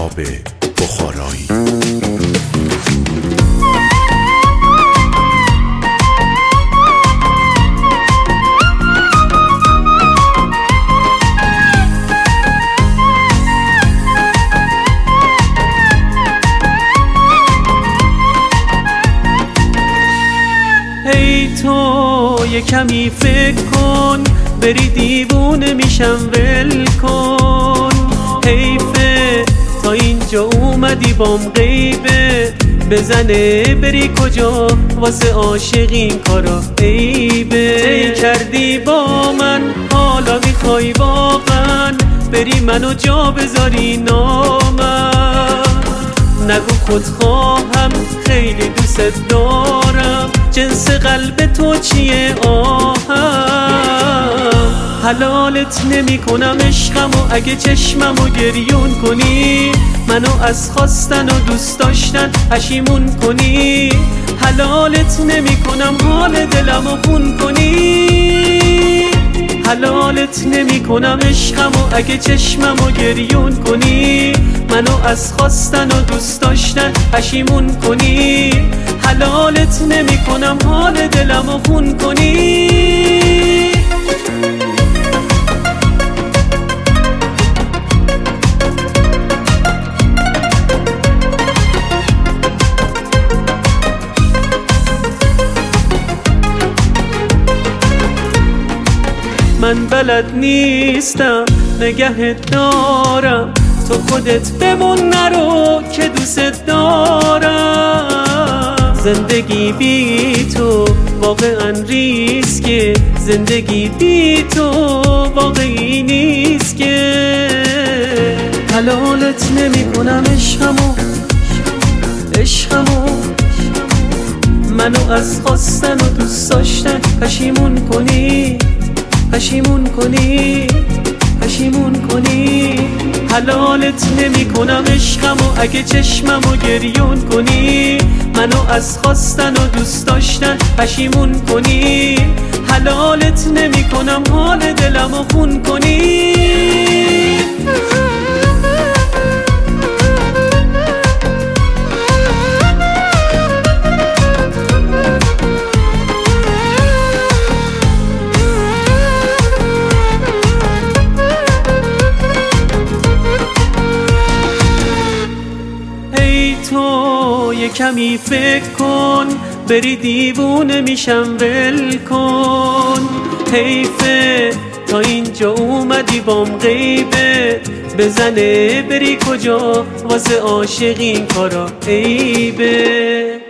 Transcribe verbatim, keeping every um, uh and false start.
شهاب بخارایی. ای تو یه کمی فکر کن، بری دیوونه میشم ول کن. حیفه تا اینجا اومدی بام غیبه، بزنه بری کجا واسه عاشق این کارا عیبه. ای کردی با من حالا میخوای واقعا بری منو جا بذاری نامم. نگو خودخواهم خیلی دوست دارم، جنس قلب تو چیه آهم. حلالت نمی کنم عشقمو اگه چشممو گریون کنی، منو از خواستن و دوست داشتن پشیمون کنی. حلالت نمی کنم حال دلمو خون کنی، حلالت نمی کنم عشقمو اگه چشممو گریون کنی، منو از خواستن و دوست داشتن پشیمون کنی. حلالت نمی کنم حال دلمو خون کنی. من بلد نیستم نگهت دارم، تو خودت بمون نرو که دوست دارم. زندگی بی تو واقعا ریسکه، زندگی بی تو واقعی نیست که. حلالت نمی کنم عشقمو عشقمو منو از خواستن و دوست داشتن پشیمون کنی، پشیمون کنی، پشیمون کنی. حلالت نمی کنم عشقمو اگه چشممو گریون کنی، منو از خواستن و دوست داشتن پشیمون کنی. حلالت نمی کنم حال دلمو خون کنی. تو یه کمی فکر کن، بری دیوونه میشم ول کن. حیفه تا اینجا اومدی بام غیبه، بزنه بری کجا واسه عاشق این کارا عیبه.